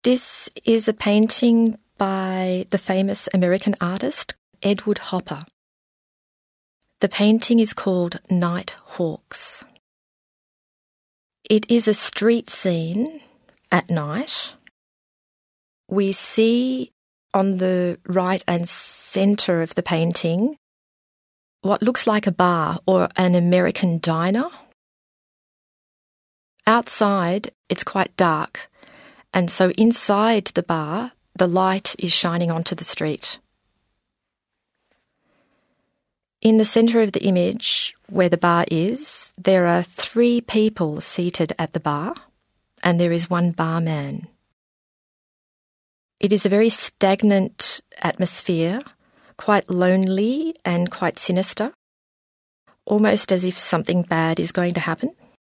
This is a painting by the famous American artist Edward Hopper. The painting is called Night Hawks. It is a street scene at night. We see on the right and centre of the painting what looks like a bar or an American diner. Outside, it's quite dark, and so inside the bar, the light is shining onto the street. In the centre of the image, where the bar is, there are 3 people seated at the bar, and there is one barman. It is a very stagnant atmosphere, quite lonely and quite sinister, almost as if something bad is going to happen.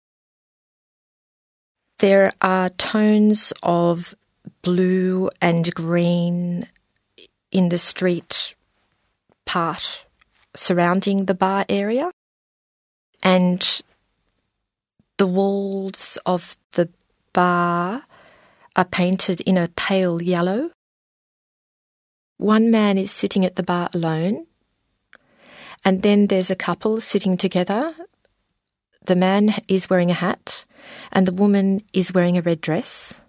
There are tones of blue and green in the street part surrounding the bar area, and the walls of the bar are painted in a pale yellow. One man is sitting at the bar alone, and then there's a couple sitting together. The man is wearing a hat, and the woman is wearing a red dress.